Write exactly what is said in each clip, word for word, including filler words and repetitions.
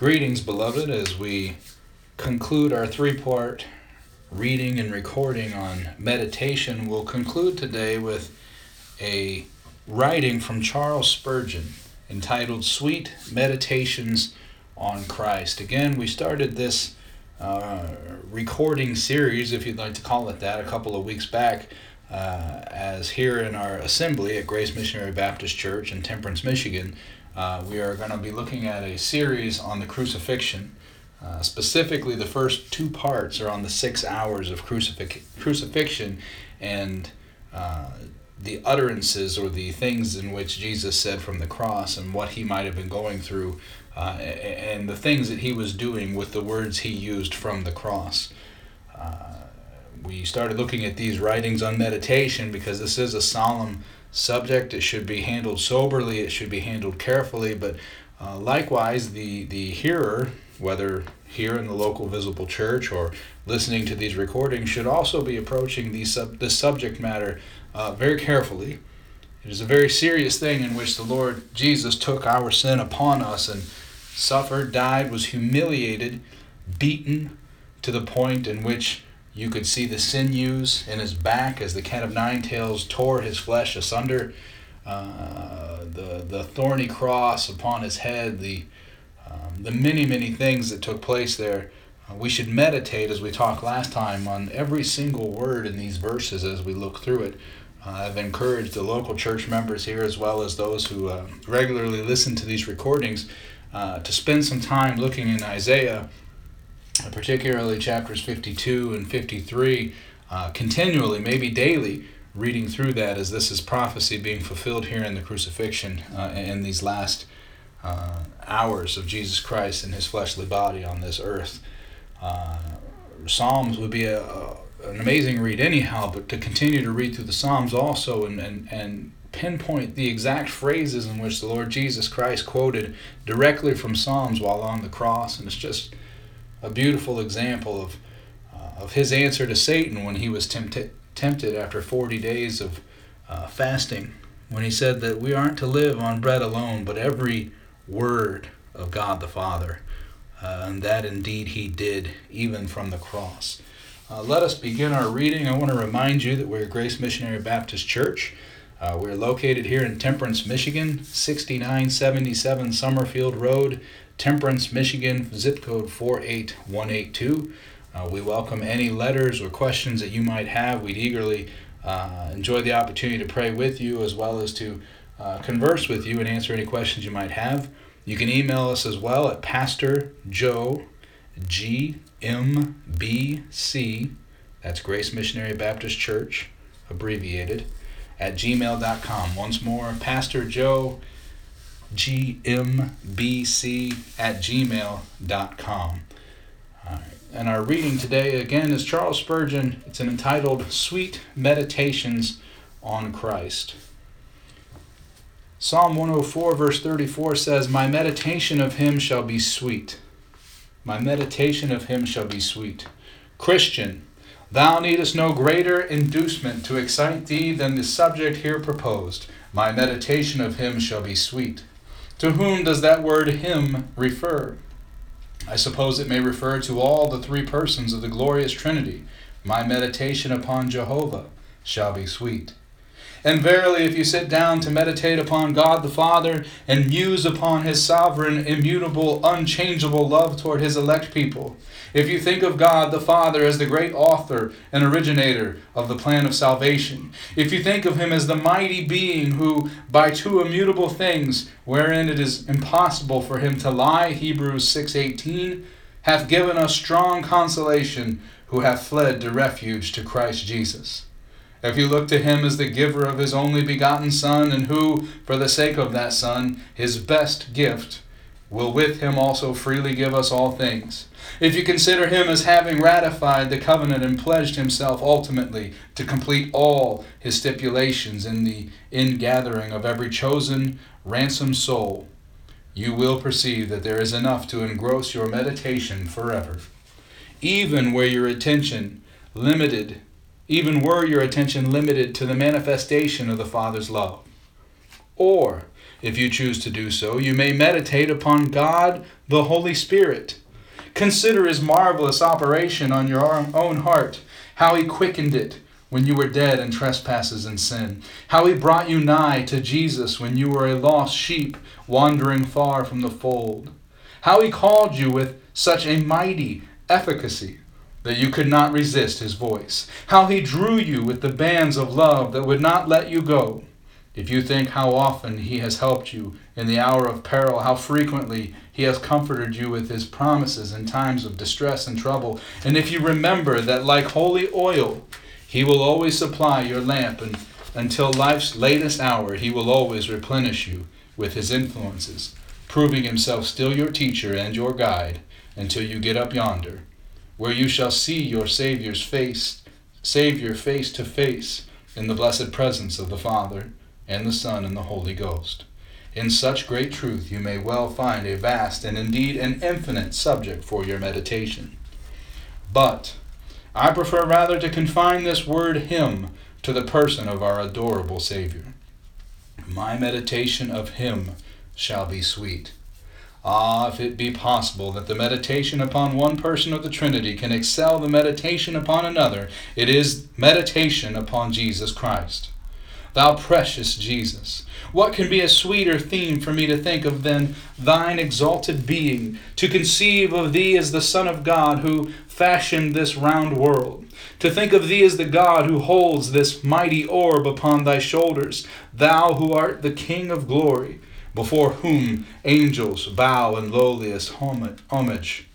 Greetings, beloved, as we conclude our three-part reading and recording on meditation. We'll conclude today with a writing from Charles Spurgeon entitled Sweet Meditations on Christ. Again, we started this uh, recording series, if you'd like to call it that, a couple of weeks back uh, as here in our assembly at Grace Missionary Baptist Church in Temperance, Michigan. Uh, we are going to be looking at a series on the crucifixion. Uh, specifically, the first two parts are on the six hours of crucifix- crucifixion and uh, the utterances or the things in which Jesus said from the cross and what he might have been going through uh, and the things that he was doing with the words he used from the cross. Uh, we started looking at these writings on meditation because this is a solemn subject. It should be handled soberly, it should be handled carefully, but uh, likewise the, the hearer, whether here in the local visible church or listening to these recordings, should also be approaching these sub, this subject matter uh, very carefully. It is a very serious thing in which the Lord Jesus took our sin upon us and suffered, died, was humiliated, beaten to the point in which you could see the sinews in his back as the cat of nine tails tore his flesh asunder. Uh, the the thorny cross upon his head, the um, the many, many things that took place there. Uh, we should meditate, as we talked last time, on every single word in these verses as we look through it. Uh, I've encouraged the local church members here, as well as those who uh, regularly listen to these recordings, uh, to spend some time looking in Isaiah, particularly chapters fifty-two and fifty-three, uh, continually, maybe daily, reading through that, as this is prophecy being fulfilled here in the crucifixion uh, in these last uh, hours of Jesus Christ and his fleshly body on this earth. Uh, Psalms would be a, a, an amazing read anyhow, but to continue to read through the Psalms also and, and, and pinpoint the exact phrases in which the Lord Jesus Christ quoted directly from Psalms while on the cross, and it's just a beautiful example of uh, of his answer to Satan when he was tempted tempted after forty days of uh, fasting, when he said that we aren't to live on bread alone, but every word of God the Father. Uh, and that indeed he did, even from the cross. Uh, let us begin our reading. I want to remind you that we're Grace Missionary Baptist Church. Uh, we're located here in Temperance, Michigan, sixty-nine seventy-seven Summerfield Road, Temperance, Michigan, zip code four eight one eight two. Uh, we welcome any letters or questions that you might have. We'd eagerly uh, enjoy the opportunity to pray with you, as well as to uh, converse with you and answer any questions you might have. You can email us as well at Pastor Joe G M B C, that's Grace Missionary Baptist Church, abbreviated, at gmail dot com. Once more, Pastor Joe G M B C at gmail dot com. All right. And our reading today, again, is Charles Spurgeon. It's entitled Sweet Meditations on Christ. Psalm one oh four, verse thirty-four says, My meditation of him shall be sweet. My meditation of him shall be sweet. Christian, thou needest no greater inducement to excite thee than the subject here proposed. My meditation of him shall be sweet. To whom does that word him refer? I suppose it may refer to all the three persons of the glorious Trinity. My meditation upon Jehovah shall be sweet. And verily, if you sit down to meditate upon God the Father and muse upon his sovereign, immutable, unchangeable love toward his elect people, if you think of God the Father as the great author and originator of the plan of salvation, if you think of him as the mighty being who, by two immutable things, wherein it is impossible for him to lie, Hebrews six eighteen, hath given us strong consolation, who hath fled to refuge to Christ Jesus. If you look to him as the giver of his only begotten Son, and who, for the sake of that Son, his best gift, will with him also freely give us all things. If you consider him as having ratified the covenant and pledged himself ultimately to complete all his stipulations in the ingathering of every chosen, ransomed soul, you will perceive that there is enough to engross your meditation forever. Even where your attention limited even were your attention limited to the manifestation of the Father's love. Or If you choose to do so, you may meditate upon God, the Holy Spirit. Consider his marvelous operation on your own heart, how he quickened it when you were dead in trespasses and sin, how he brought you nigh to Jesus when you were a lost sheep wandering far from the fold, how he called you with such a mighty efficacy that you could not resist his voice, how he drew you with the bands of love that would not let you go. If you think how often he has helped you in the hour of peril, how frequently he has comforted you with his promises in times of distress and trouble, and if you remember that like holy oil, he will always supply your lamp, and until life's latest hour, he will always replenish you with his influences, proving himself still your teacher and your guide until you get up yonder, where you shall see your Savior's face, Savior face to face in the blessed presence of the Father and the Son and the Holy Ghost. In such great truth you may well find a vast and indeed an infinite subject for your meditation. But I prefer rather to confine this word him to the person of our adorable Savior. My meditation of him shall be sweet. Ah, if it be possible that the meditation upon one person of the Trinity can excel the meditation upon another, it is meditation upon Jesus Christ. Thou precious Jesus, what can be a sweeter theme for me to think of than thine exalted being, to conceive of thee as the Son of God who fashioned this round world, to think of thee as the God who holds this mighty orb upon thy shoulders, thou who art the King of glory, before whom angels bow in lowliest homage,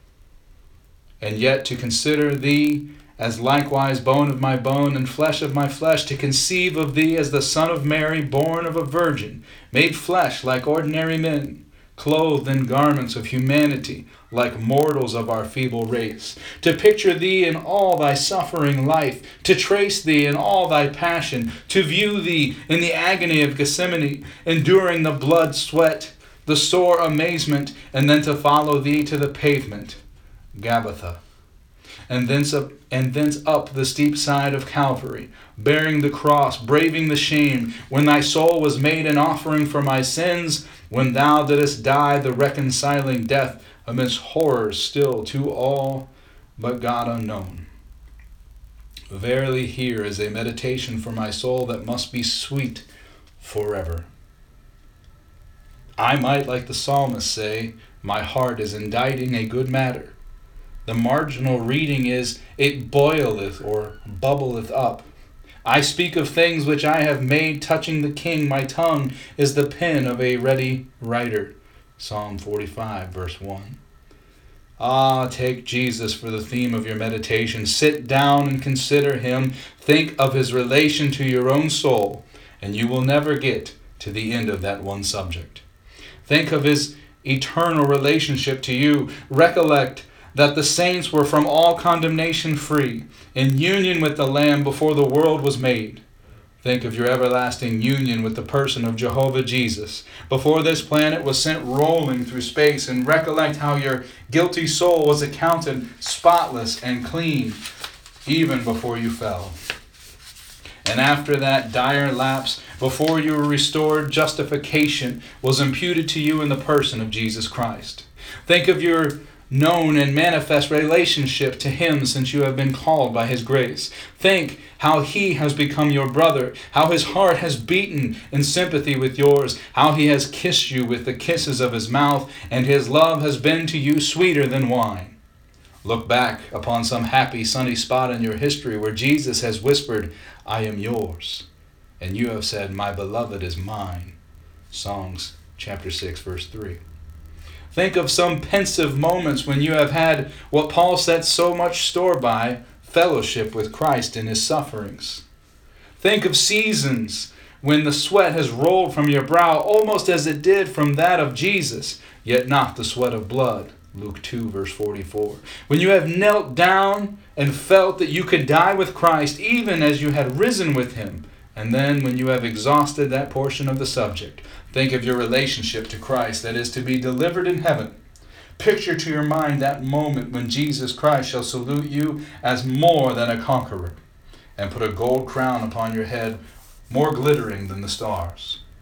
and yet to consider thee as likewise bone of my bone and flesh of my flesh, to conceive of thee as the Son of Mary, born of a virgin, made flesh like ordinary men, clothed in garments of humanity like mortals of our feeble race, to picture thee in all thy suffering life, to trace thee in all thy passion, to view thee in the agony of Gethsemane, enduring the blood sweat, the sore amazement, and then to follow thee to the pavement, Gabbatha, and thence up, and thence up the steep side of Calvary, bearing the cross, braving the shame, when thy soul was made an offering for my sins, when thou didst die the reconciling death amidst horrors still to all but God unknown. Verily here is a meditation for my soul that must be sweet forever. I might, like the psalmist, say, my heart is inditing a good matter. The marginal reading is, it boileth or bubbleth up. I speak of things which I have made touching the King. My tongue is the pen of a ready writer. Psalm forty-five, verse one. Ah, take Jesus for the theme of your meditation. Sit down and consider him. Think of his relation to your own soul, and you will never get to the end of that one subject. Think of his eternal relationship to you. Recollect that the saints were from all condemnation free, in union with the Lamb before the world was made. Think of your everlasting union with the person of Jehovah Jesus before this planet was sent rolling through space, and recollect how your guilty soul was accounted spotless and clean even before you fell. And after that dire lapse, before you were restored, justification was imputed to you in the person of Jesus Christ. Think of your known and manifest relationship to him since you have been called by his grace. Think how he has become your brother, how his heart has beaten in sympathy with yours, how he has kissed you with the kisses of his mouth, and his love has been to you sweeter than wine. Look back upon some happy sunny spot in your history where Jesus has whispered, I am yours, and you have said, my beloved is mine. Psalms chapter six, verse three. Think of some pensive moments when you have had what Paul set so much store by, fellowship with Christ in his sufferings. Think of seasons when the sweat has rolled from your brow almost as it did from that of Jesus, yet not the sweat of blood. Luke two, verse forty-four. When you have knelt down and felt that you could die with Christ even as you had risen with him. And then when you have exhausted that portion of the subject, think of your relationship to Christ that is to be delivered in heaven. Picture to your mind that moment when Jesus Christ shall salute you as more than a conqueror and put a gold crown upon your head more glittering than the stars.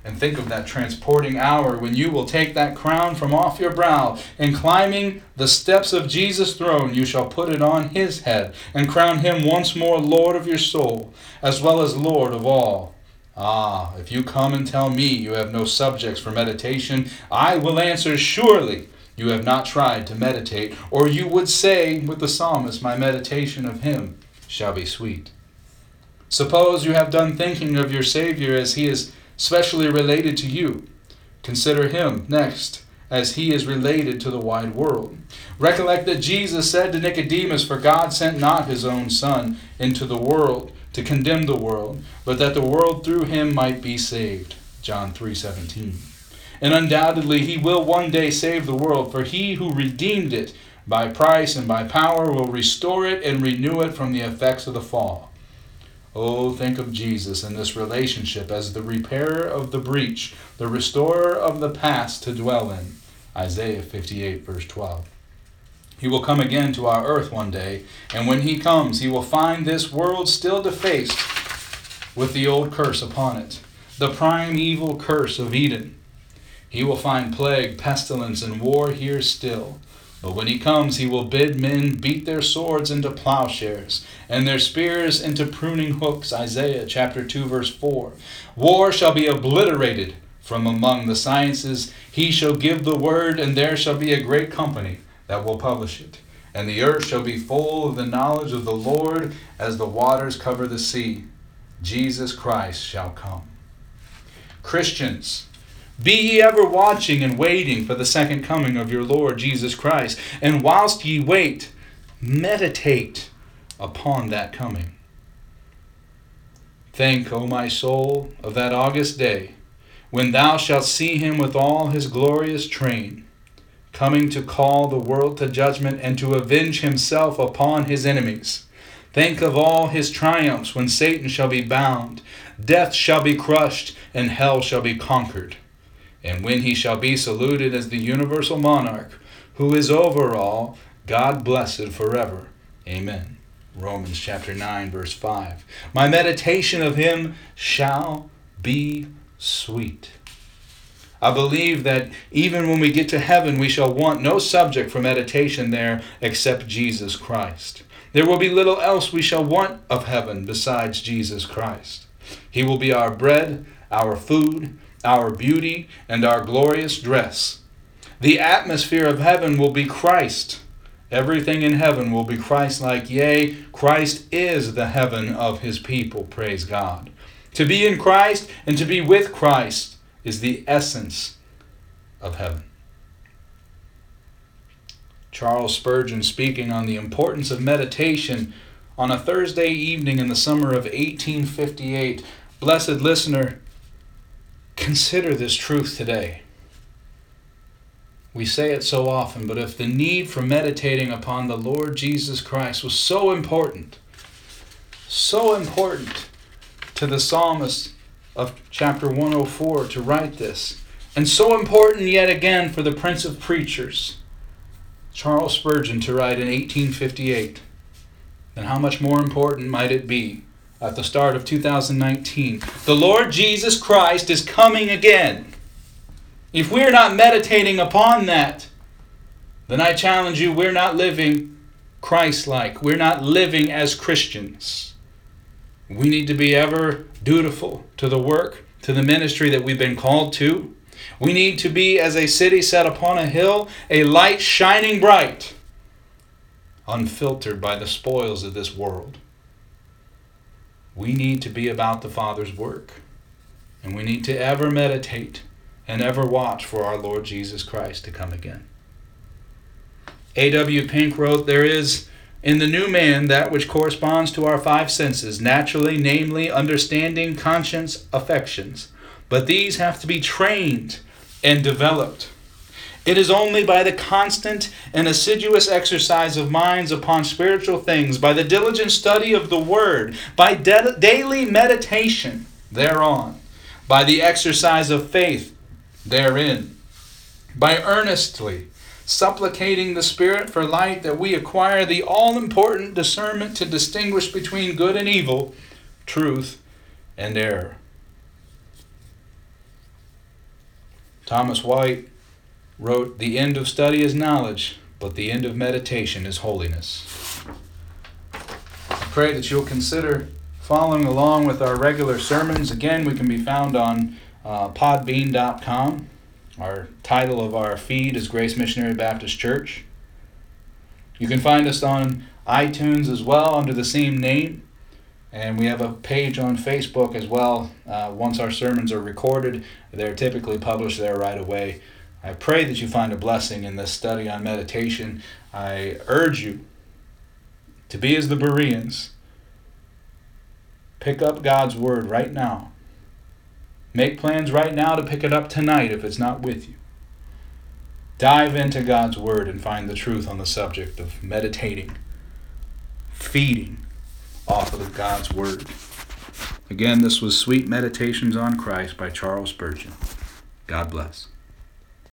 And think of that transporting hour when you will take that crown from off your brow, and climbing the steps of Jesus' throne, you shall put it on his head, and crown him once more Lord of your soul, as well as Lord of all. Ah, if you come and tell me you have no subjects for meditation, I will answer, surely you have not tried to meditate, or you would say with the psalmist, my meditation of him shall be sweet. Suppose you have done thinking of your Savior as he is specially related to you. Consider him next as he is related to the wide world. Recollect that Jesus said to Nicodemus, for God sent not his own Son into the world to condemn the world, but that the world through him might be saved. John three seventeen. And undoubtedly he will one day save the world, for he who redeemed it by price and by power will restore it and renew it from the effects of the fall. Oh, think of Jesus in this relationship as the repairer of the breach, the restorer of the past to dwell in. Isaiah fifty-eight, verse twelve. He will come again to our earth one day, and when he comes, he will find this world still defaced with the old curse upon it, the primeval curse of Eden. He will find plague, pestilence, and war here still. But when he comes, he will bid men beat their swords into plowshares, and their spears into pruning hooks. Isaiah chapter two, verse four. War shall be obliterated from among the sciences. He shall give the word, and there shall be a great company that will publish it. And the earth shall be full of the knowledge of the Lord as the waters cover the sea. Jesus Christ shall come. Christians, be ye ever watching and waiting for the second coming of your Lord Jesus Christ. And whilst ye wait, meditate upon that coming. Think, O my soul, of that august day, when thou shalt see him with all his glorious train, coming to call the world to judgment and to avenge himself upon his enemies. Think of all his triumphs when Satan shall be bound, death shall be crushed, and hell shall be conquered. And when he shall be saluted as the universal monarch, who is over all, God blessed forever. Amen. Romans chapter nine, verse five. My meditation of him shall be sweet. I believe that even when we get to heaven, we shall want no subject for meditation there except Jesus Christ. There will be little else we shall want of heaven besides Jesus Christ. He will be our bread, our food, our beauty, and our glorious dress. The atmosphere of heaven will be Christ. Everything in heaven will be Christ-like. Yea, Christ is the heaven of his people. Praise God. To be in Christ and to be with Christ is the essence of heaven. Charles Spurgeon, speaking on the importance of meditation on a Thursday evening in the summer of eighteen fifty-eight, blessed listener, consider this truth today. We say it so often, but if the need for meditating upon the Lord Jesus Christ was so important, so important to the psalmist of chapter one oh four to write this, and so important yet again for the Prince of Preachers, Charles Spurgeon, to write in eighteen fifty-eight, then how much more important might it be at the start of two thousand nineteen? The Lord Jesus Christ is coming again. If we're not meditating upon that, then I challenge you, we're not living Christ-like. We're not living as Christians. We need to be ever dutiful to the work, to the ministry that we've been called to. We need to be as a city set upon a hill, a light shining bright, unfiltered by the spoils of this world. We need to be about the Father's work, and we need to ever meditate and ever watch for our Lord Jesus Christ to come again. A W Pink wrote, there is in the new man that which corresponds to our five senses, naturally, namely, understanding, conscience, affections. But these have to be trained and developed. It is only by the constant and assiduous exercise of minds upon spiritual things, by the diligent study of the Word, by de- daily meditation thereon, by the exercise of faith therein, by earnestly supplicating the Spirit for light, that we acquire the all-important discernment to distinguish between good and evil, truth and error. Thomas White wrote, "The end of study is knowledge, but the end of meditation is holiness." I pray that you'll consider following along with our regular sermons. Again, we can be found on uh, podbean dot com. Our title of our feed is Grace Missionary Baptist Church. You can find us on iTunes as well under the same name. And we have a page on Facebook as well. Uh, once our sermons are recorded, they're typically published there right away. I pray that you find a blessing in this study on meditation. I urge you to be as the Bereans. Pick up God's Word right now. Make plans right now to pick it up tonight if it's not with you. Dive into God's Word and find the truth on the subject of meditating, feeding off of God's Word. Again, this was Sweet Meditations on Christ by Charles Spurgeon. God bless.